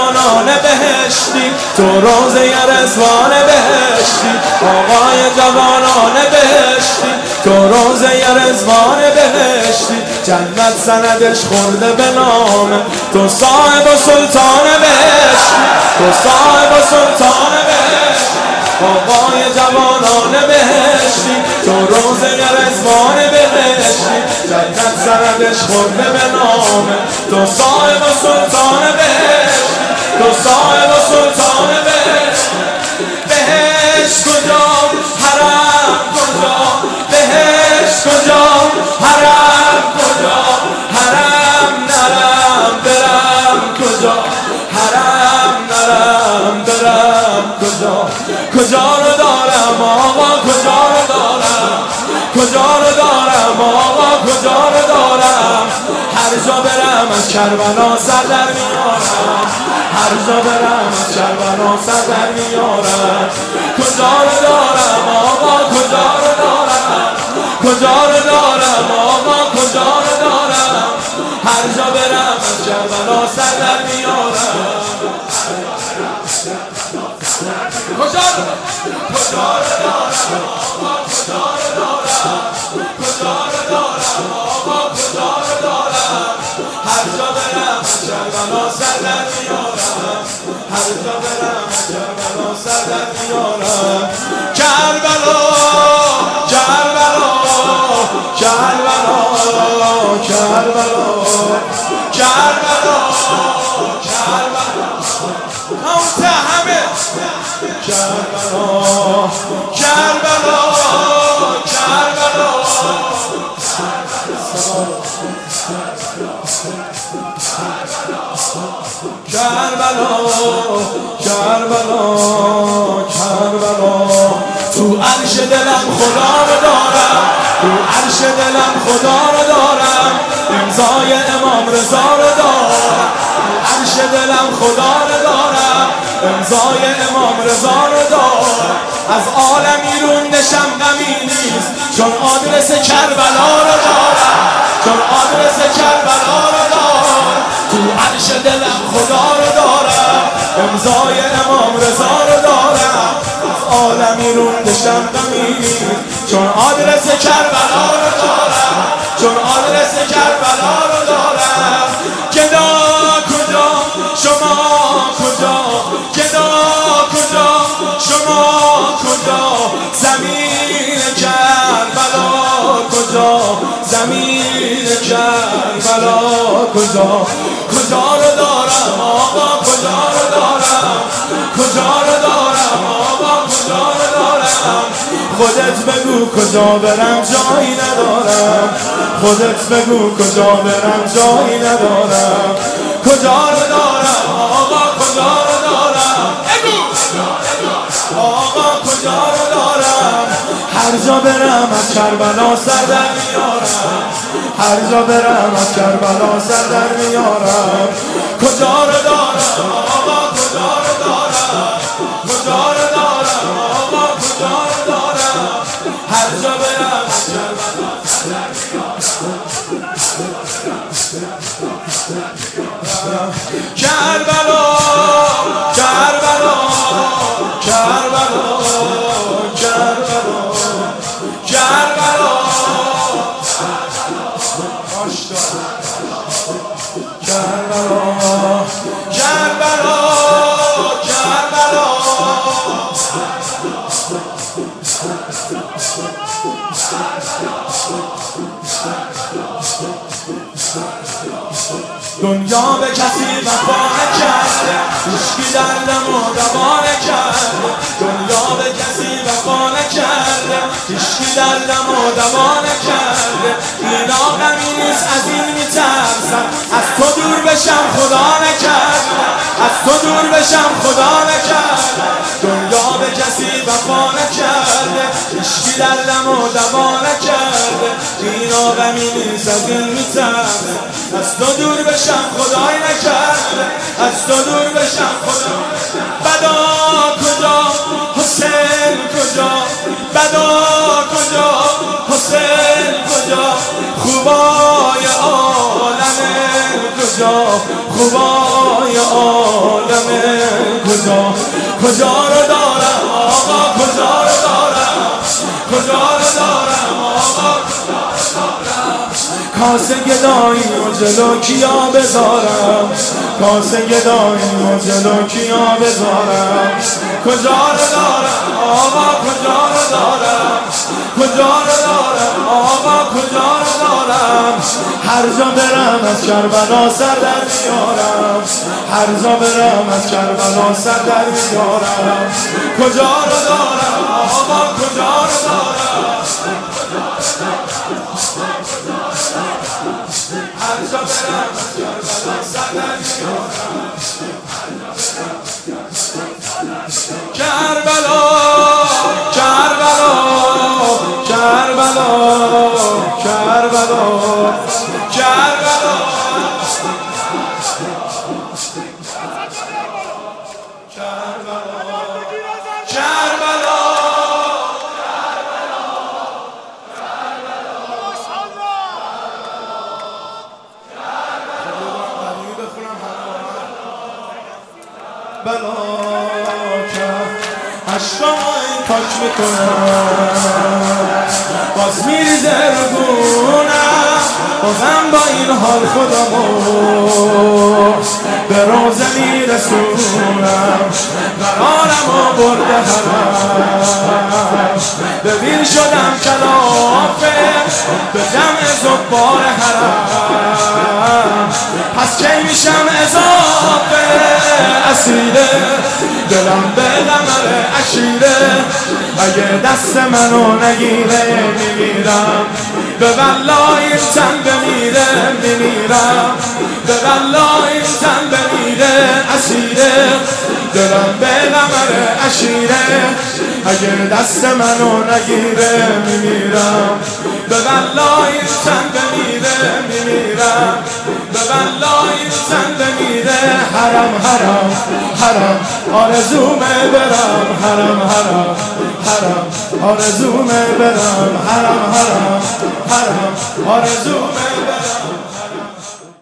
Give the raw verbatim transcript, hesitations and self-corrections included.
جوانان بهشتی، تو روزه رضوان بهشتی. آقای جوانان بهشتی، تو روزه رضوان بهشتی. جنت سندش خورده به نام تو، صاحب و سلطان بهشتی، تو صاحب و سلطان بهشتی. آقای جوانان بهشتی، تو روزه رضوان بهشتی. جنت سندش خورده به نام تو، صاحب و سلطان بهشتی، تو صاحب و سلطان بهشتی. بهشت کجا حرم کجا، بهشت کجا حرم کجا، حرم نرم برم کجا، حرم نرم برم کجا. کجا رو دارم آقا، کجا رو دارم، کجا رو دارم آقا، کجا رو دارم. هر جا برم از کربلا سر در میارم، هر جا برم از کربلا سر در میارم. کجا رو دارم آقا، کجا رو دارم، کجا رو دارم آقا، کجا رو دارم. هر جا برم از کربلا سر در میارم. کجا رو کجا رو دارم آقا، کجا رو دارم، کجا رو دارم آقا، کجا رو دارم. هر جا برم از کربلا سر در میارم، هر جا برم از کربلا سر در میارم. کربلا کربلا کربلا کربلا کربلا کربلا همه کربلا کربلا کربلا کربلا کربلا کربلا. تو عرش دلم خدا رو دارم، تو عرش دلم خدا رو دارم. امضای امام رضا رو دارم، تو عرش دلم خدا رو دارم. امضای امام رضا رو دارم. از عالم ایروندشم غمی نیست، چون آدرس کربلا رو دارم، چون آدرس کربلا رو دارم. تو عرش دلم خدا رو دارم، امضای امام رضا رو دارم. از عالم ایروندشم غمی نیست، چون آدرس کربلا رو دارم، چون آدرس کربلا رو دارم. گدا کجا شما کجا، گدا کجا شما کجا، زمین کربلا کجا، زمین کربلا کجا. کجا رو دارم آقا، کجا رو دارم، کجا رو دارم آقا، کجا رو دارم. خودت بگو کجا برم جایی ندارم، خودت بگو کجا برم جایی ندارم. کجا رو دارم آقا، کجا رو دارم، آقا کجا رو دارم. هر جا برم از کربلا سر در میارم، هر جا برم از کربلا سر در میارم. کجا رو دارم آقا، کجا رو دارم، کجا رو دارم آقا، کجا رو دارم. هر جا برم از کربلا سر در میارم. کربلا کربلا کربلا کربلا کربلا کربلا کربلا کربلا. دنیا به کسی وفا نکرده، هیچکی دردم و دوا نکرده. دنیا به کسی وفا نکرده، هیچکی دردم و دوا نکرده. اینا غمی نیست از این میترسم، از تو دور بشم خدا نکرده، از تو دور بشم خدا نکرده. دنیا به کسی وفا نکرده، هیچکی دردم و دوا نکرده. اینا غمی نیست از این میترسم، از تو دور بشم خدای نکرده، از تو دور بشم خدا. بدا کجا حسین کجا، بدا کجا حسین کجا، خوبای عالم کجا. کجا خوبای عالم کجا کجا رو دارم آقا کجا رو دارم کجا رو دارم آقا کاسه گدایی و جلو کیا بذارم کاسه گدایی و جلو کیا بذارم کجا رو دارم آقا کجا رو دارم کجا رو دارم آقا کجا رو دارم هر جا برم از کربلا سر در میارم هر جا برم از کربلا سر در میارم کجا رو دارم آقا کجا رو دارم هر جا برم از کربلا سر در میارم کربلا کربلا کربلا کربلا کربلا کربلا بلا عشقای پاک میکنم باز میریزه رو گونم بازم با این حال خودمو به روزه میرسونم قرارمو برده حرم ببین شدم کلافه به جمع زبار حرم پس کی میشم اضافه اسیره دلم به قمر عشیره اگه دست منو نگیره میمیرم به والله این تن بمیره میمیرم به والله این تن بمیره اسیره دلم به قمر عشیره اگه دست منو نگیره میمیرم به والله این تن بمیره میمیرم به والله این تن بمیره حرم حرم حرم آرزومه برم حرم حرم حرم آرزومه برم حرم حرم حرم آرزومه برم